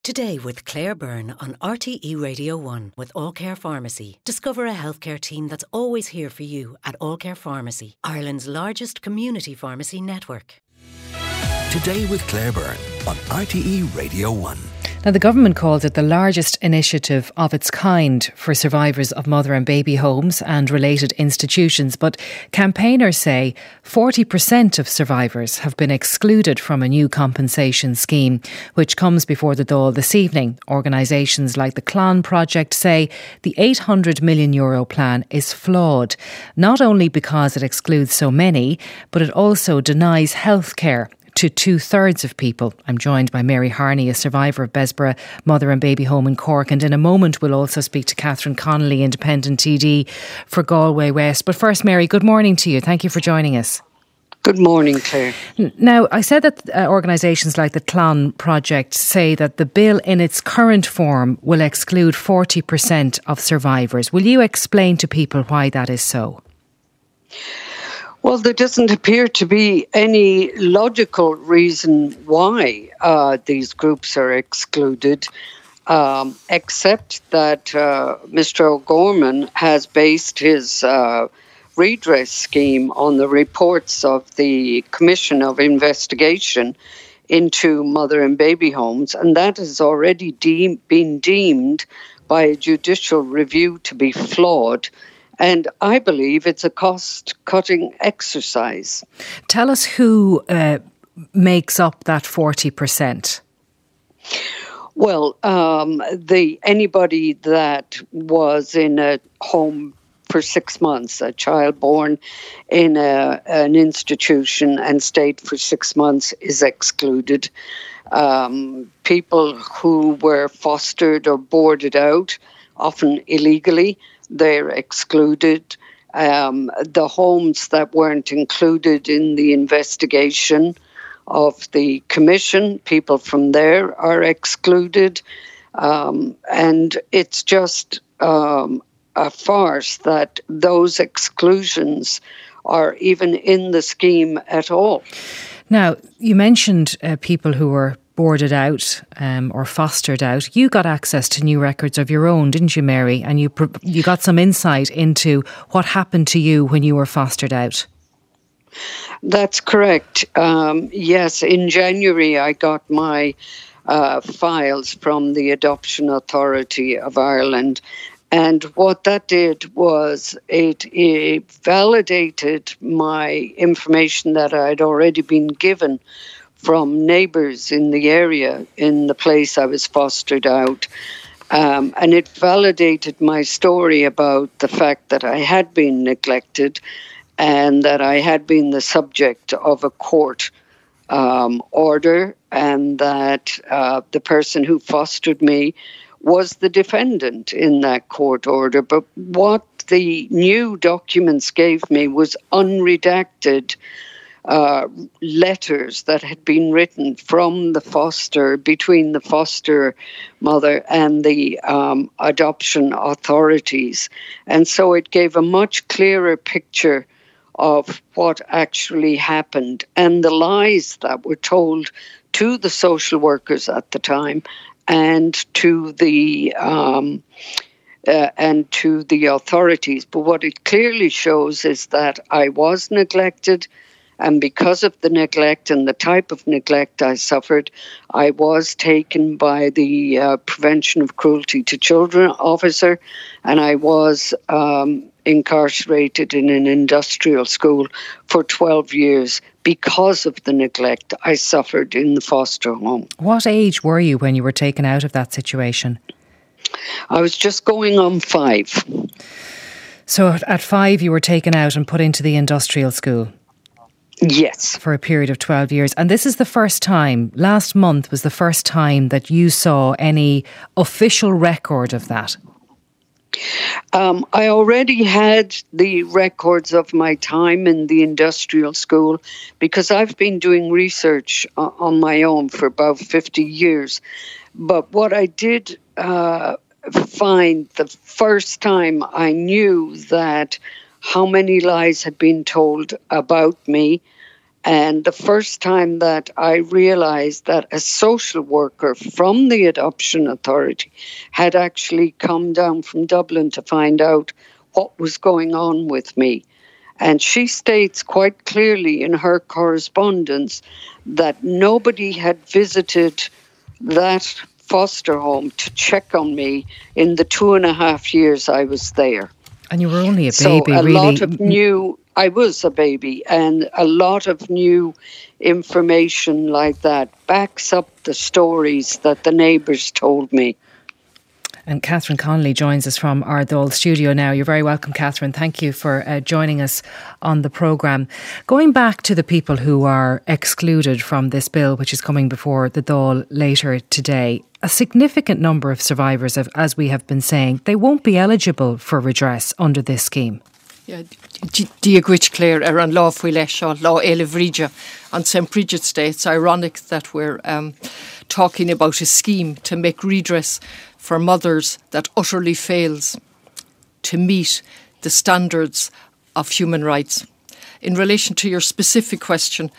Today with Claire Byrne on RTE Radio 1 with All Care Pharmacy. Discover a healthcare team that's always here for you at All Care Pharmacy, Ireland's largest community pharmacy network. Today with Claire Byrne on RTE Radio 1. Now, the government called it the largest initiative of its kind for survivors of mother and baby homes and related institutions. But campaigners say 40% of survivors have been excluded from a new compensation scheme, which comes before the Dáil this evening. Organisations like the Clon Project say the €800 million plan is flawed, not only because it excludes so many, but it also denies healthcare to 2/3 of people. I'm joined by Mary Harney, a survivor of Bessborough Mother and Baby Home in Cork, and in a moment we'll also speak to Catherine Connolly, Independent TD for Galway West. But first, Mary, good morning to you. Thank you for joining us. Good morning, Claire. Now, I said that organisations like the Clon Project say that the bill in its current form will exclude 40% of survivors. Will you explain to people why that is so? Well, there doesn't appear to be any logical reason why these groups are excluded, except that Mr. O'Gorman has based his redress scheme on the reports of the Commission of Investigation into Mother and Baby Homes, and that has already been deemed by a judicial review to be flawed. And I believe it's a cost-cutting exercise. Tell us who makes up that 40%. Well, anybody that was in a home for 6 months, a child born in an institution and stayed for 6 months is excluded. People who were fostered or boarded out, often illegally, they're excluded. The homes that weren't included in the investigation of the commission, people from there are excluded. And it's just a farce that those exclusions are even in the scheme at all. Now, you mentioned people who were boarded out or fostered out. You got access to new records of your own, didn't you, Mary? And you got some insight into what happened to you when you were fostered out. That's correct. Yes, in January I got my files from the Adoption Authority of Ireland. And what that did was it validated my information that I'd already been given from neighbours in the area, in the place I was fostered out. And it validated my story about the fact that I had been neglected and that I had been the subject of a court order, and that the person who fostered me was the defendant in that court order. But what the new documents gave me was unredacted letters that had been written from between the foster mother and the adoption authorities. And so it gave a much clearer picture of what actually happened and the lies that were told to the social workers at the time and to the authorities. But what it clearly shows is that I was neglected. And because of the neglect and the type of neglect I suffered, I was taken by the Prevention of Cruelty to Children officer, and I was incarcerated in an industrial school for 12 years because of the neglect I suffered in the foster home. What age were you when you were taken out of that situation? I was just going on 5. So at 5 you were taken out and put into the industrial school? Yes. For a period of 12 years. And this is the first time, last month was the first time that you saw any official record of that? I already had the records of my time in the industrial school because I've been doing research on my own for about 50 years. But what I did find the first time I knew that how many lies had been told about me And the first time that I realized that a social worker from the Adoption Authority had actually come down from Dublin to find out what was going on with me. And she states quite clearly in her correspondence that nobody had visited that foster home to check on me in the 2.5 years I was there. And you were only a baby, so really. Lot of new, I was a baby, and a lot of new information like that backs up the stories that the neighbours told me. And Catherine Connolly joins us from our Dáil studio now. You're very welcome, Catherine. Thank you for joining us on the programme. Going back to the people who are excluded from this bill, which is coming before the Dáil later today, a significant number of survivors, as we have been saying, they won't be eligible for redress under this scheme. Yeah, Diagwich Clare ar an lá fuil leis seo lá Éile Bhríde on St. Bridget's Day. It's ironic that we're talking about a scheme to make redress for mothers that utterly fails to meet the standards of human rights. In relation to your specific question,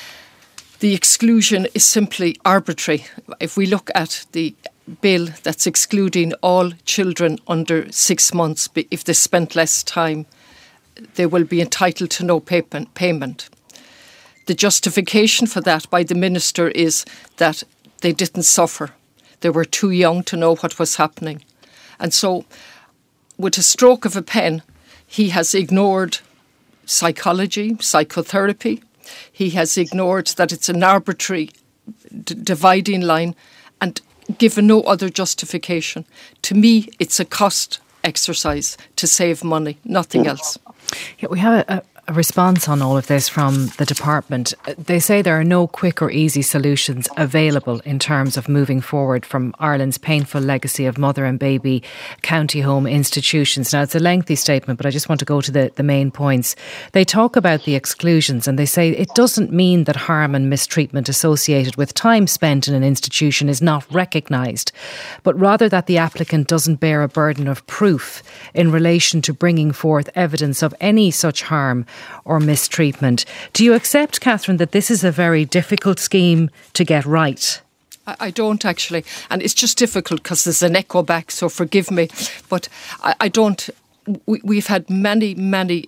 the exclusion is simply arbitrary. If we look at the bill that's excluding all children under 6 months, if they spent less time, they will be entitled to no payment. The justification for that by the minister is that they didn't suffer. They were too young to know what was happening. And so, with a stroke of a pen, he has ignored psychology, psychotherapy. He has ignored that it's an arbitrary dividing line and given no other justification. To me, it's a cost exercise to save money, nothing else. Yeah, we have a response on all of this from the department. They say there are no quick or easy solutions available in terms of moving forward from Ireland's painful legacy of mother and baby county home institutions. Now, it's a lengthy statement, but I just want to go to the main points. They talk about the exclusions and they say it doesn't mean that harm and mistreatment associated with time spent in an institution is not recognised, but rather that the applicant doesn't bear a burden of proof in relation to bringing forth evidence of any such harm or mistreatment. Do you accept, Catherine, that this is a very difficult scheme to get right? I don't actually, and it's just difficult because there's an echo back, so forgive me, but I don't. We've had many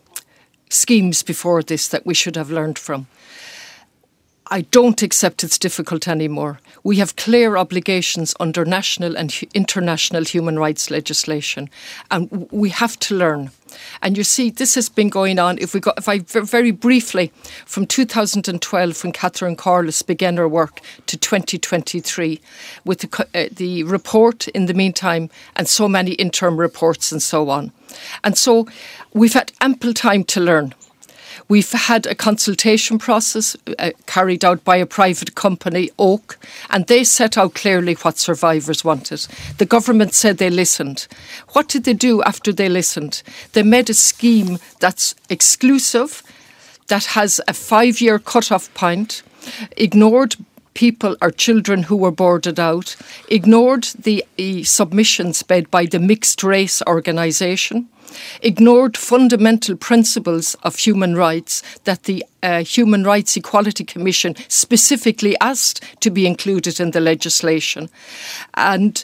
schemes before this that we should have learned from. I don't accept it's difficult anymore. We have clear obligations under national and international human rights legislation, and we have to learn. And you see, this has been going on, if I very briefly, from 2012 when Catherine Corliss began her work to 2023, with the report in the meantime and so many interim reports and so on. And so we've had ample time to learn. We've had a consultation process carried out by a private company, Oak, and they set out clearly what survivors wanted. The government said they listened. What did they do after they listened? They made a scheme that's exclusive, that has a 5-year cut-off point, ignored people or children who were boarded out, ignored the submissions made by the Mixed Race Organisation, ignored fundamental principles of human rights that the Human Rights Equality Commission specifically asked to be included in the legislation, and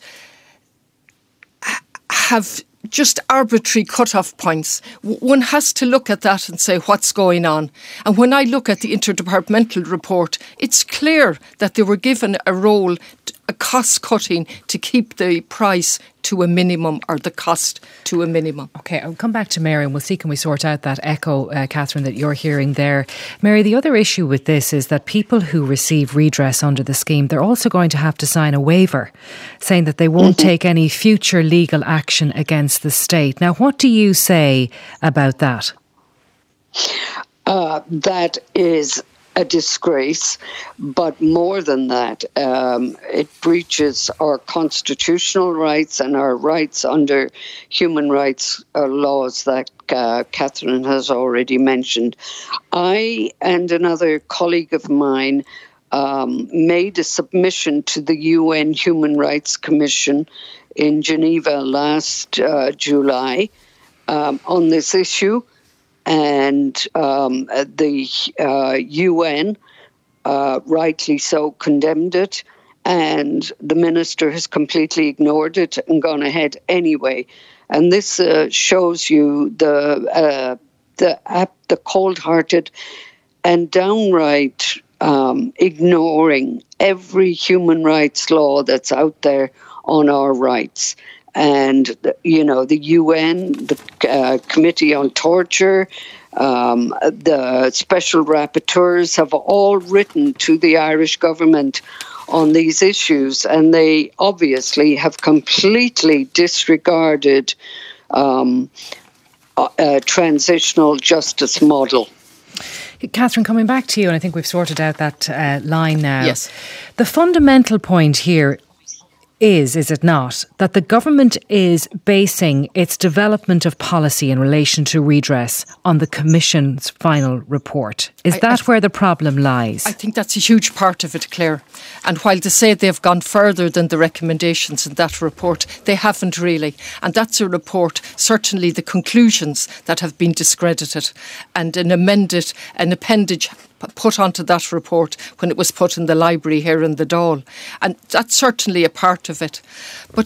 have just arbitrary cut-off points. One has to look at that and say what's going on. And when I look at the interdepartmental report, it's clear that they were given a role, a cost-cutting to keep the price to a minimum, or the cost to a minimum. OK, I'll come back to Mary and we'll see, can we sort out that echo, Catherine, that you're hearing there. Mary, the other issue with this is that people who receive redress under the scheme, they're also going to have to sign a waiver saying that they won't take any future legal action against the state. Now, what do you say about that? That is a disgrace, but more than that, it breaches our constitutional rights and our rights under human rights laws that Catherine has already mentioned. I and another colleague of mine made a submission to the UN Human Rights Commission in Geneva last July on this issue. and the UN rightly so condemned it, and the minister has completely ignored it and gone ahead anyway. And this shows you the cold-hearted and downright ignoring every human rights law that's out there on our rights. And, the UN, the Committee on Torture, the special rapporteurs have all written to the Irish government on these issues, and they obviously have completely disregarded a transitional justice model. Catherine, coming back to you, and I think we've sorted out that line now. Yes. The fundamental point here is it not, that the government is basing its development of policy in relation to redress on the Commission's final report. Is that where the problem lies? I think that's a huge part of it, Claire. And while they say they've gone further than the recommendations in that report, they haven't really. And that's a report, certainly the conclusions that have been discredited, and an appendage put onto that report when it was put in the library here in the Dáil. And that's certainly a part of it. But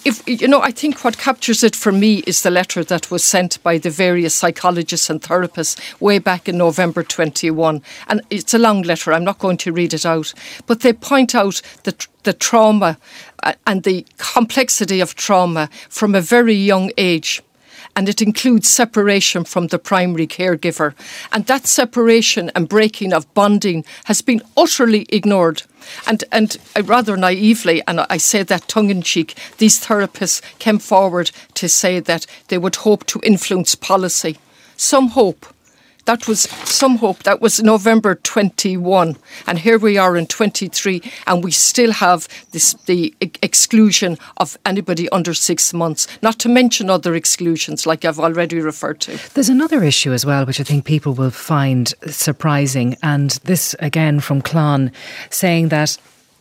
I think what captures it for me is the letter that was sent by the various psychologists and therapists way back in November 21. And it's a long letter, I'm not going to read it out. But they point out the trauma and the complexity of trauma from a very young age. And it includes separation from the primary caregiver. And that separation and breaking of bonding has been utterly ignored. And rather naively, and I say that tongue-in-cheek, these therapists came forward to say that they would hope to influence policy. Some hope. That was some hope. That was November 21. And here we are in 23, and we still have the exclusion of anybody under 6 months, not to mention other exclusions like I've already referred to. There's another issue as well, which I think people will find surprising. And this, again, from Clon, saying that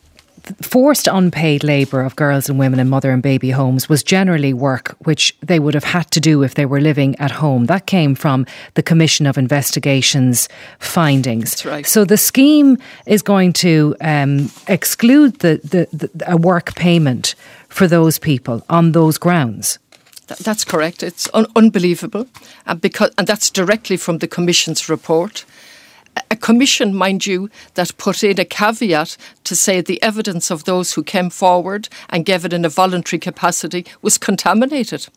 forced unpaid labour of girls and women in mother and baby homes was generally work which they would have had to do if they were living at home. That came from the Commission of Investigation's findings. That's right. So the scheme is going to exclude a work payment for those people on those grounds. That's correct. It's unbelievable. And that's directly from the Commission's report. A commission, mind you, that put in a caveat to say the evidence of those who came forward and gave it in a voluntary capacity was contaminated.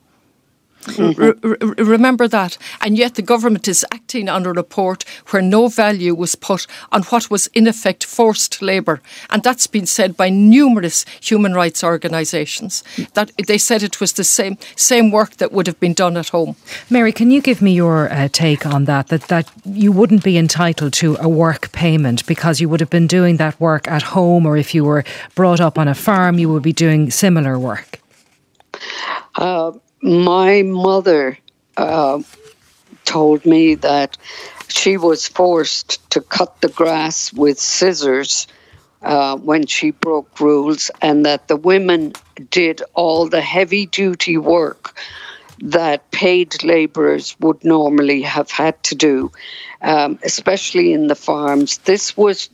Mm-hmm. Remember that. And yet the government is acting on a report where no value was put on what was in effect forced labour. And that's been said by numerous human rights organisations. That they said it was the same work that would have been done at home. Mary, can you give me your take on that you wouldn't be entitled to a work payment because you would have been doing that work at home, or if you were brought up on a farm, you would be doing similar work? My mother told me that she was forced to cut the grass with scissors when she broke rules, and that the women did all the heavy-duty work that paid labourers would normally have had to do, especially in the farms. These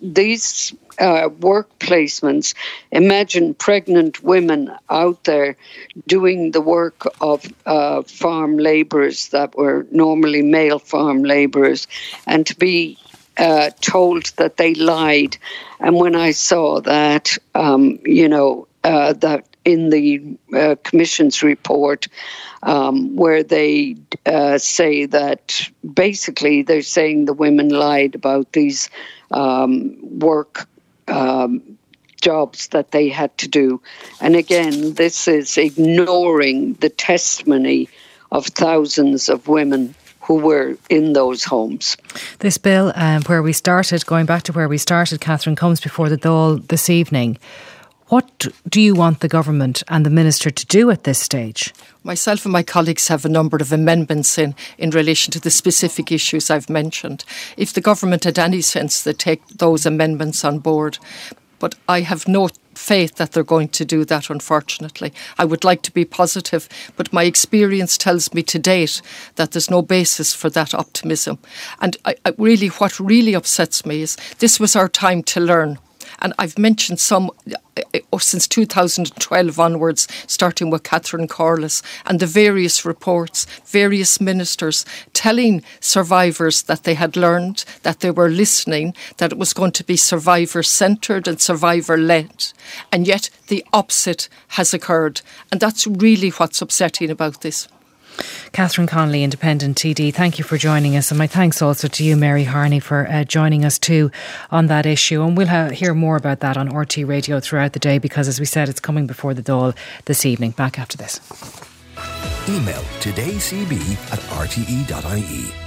work placements, imagine pregnant women out there doing the work of farm labourers that were normally male farm labourers, and to be told that they lied. And when I saw that, that in the Commission's report, where they say that basically they're saying the women lied about these work jobs that they had to do. And again, this is ignoring the testimony of thousands of women who were in those homes. This bill, going back to where we started, Catherine, comes before the Dáil this evening. What do you want the government and the minister to do at this stage? Myself and my colleagues have a number of amendments in relation to the specific issues I've mentioned. If the government had any sense, they'd take those amendments on board. But I have no faith that they're going to do that, unfortunately. I would like to be positive, but my experience tells me to date that there's no basis for that optimism. And what really upsets me is this was our time to learn. And I've mentioned some since 2012 onwards, starting with Catherine Corliss, and the various reports, various ministers telling survivors that they had learned, that they were listening, that it was going to be survivor-centred and survivor-led. And yet the opposite has occurred. And that's really what's upsetting about this. Catherine Connolly, Independent TD, thank you for joining us, and my thanks also to you, Mary Harney, for joining us too on that issue. And we'll hear more about that on RT Radio throughout the day, because as we said, it's coming before the Dáil this evening. Back after this. Email todaycb@rte.ie.